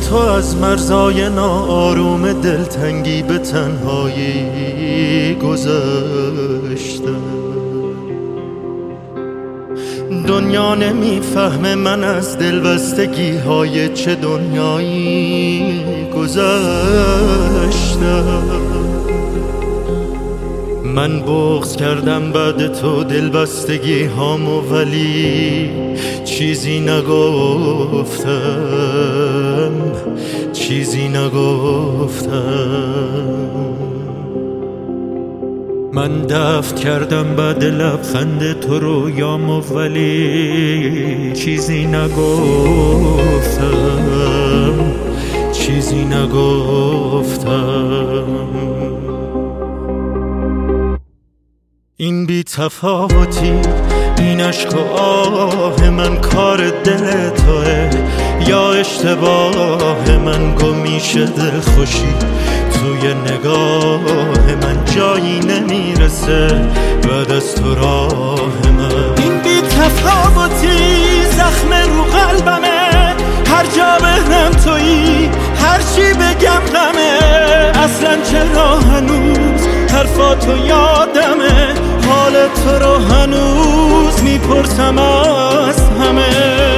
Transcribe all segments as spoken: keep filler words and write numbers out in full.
تو از مرزای ناآروم دلتنگی به تنهایی گذشتم. دنیا نمیفهمه من از دلبستگی های چه دنیایی گذشتم. من بغض کردم بعد تو دلبستگی هامو، ولی چیزی نگفتم، چیزی نگفتم. من دفن کردم بعد لبخند تو رویامو، ولی چیزی نگفتم، چیزی نگفتم. این بی تفاوتی، این عشق و آه من کار دل توه یا اشتباه من؟ گمیشه دل خوشی توی نگاه من، جایی نمیرسه بعد از تو راه من. این بی تفاوتی زخم رو قلبمه، هر جا بهنم تویی، هر چی بگم غمه. اصلا چرا هنوز حرفاتو یادمه، حال تو رو هنوز میپرسم از همه.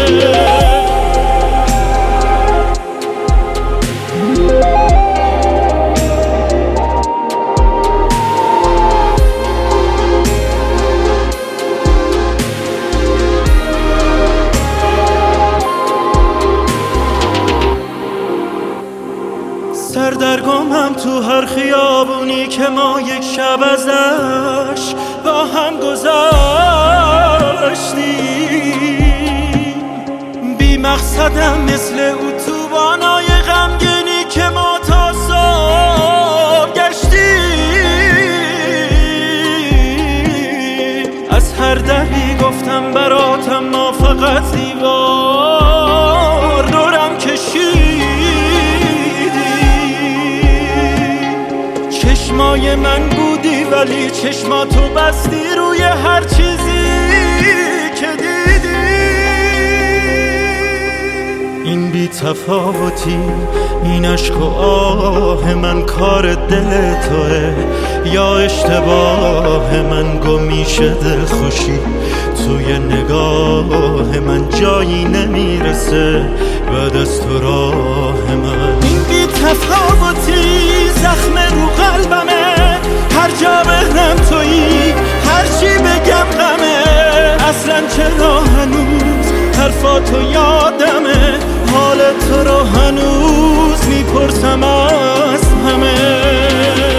سردرگمم تو هر خیابونی که ما یک شب ازش با هم گذاشتیم. بی مقصدم مثل اتوبانای غمگینی که ما تا صبح گشتیم. از هر دری گفتم براتم، ما فقط دیوار دورم کشید. چشمای من بودی ولی چشماتو بستی روی هر چیزی که دیدی. این بی تفاوتی، این عشق و آه من کار دل توه یا اشتباه من؟ گمیشه دل خوشی توی نگاه من، جایی نمیرسه بعد از تو راه من. این بی تفاوتی زخم رو قلبمه، هر جا بهنم تویی، هر چی بگم غمه. اصلا چرا هنوز حرفاتو یادمه، حال تو رو هنوز میپرسم از همه.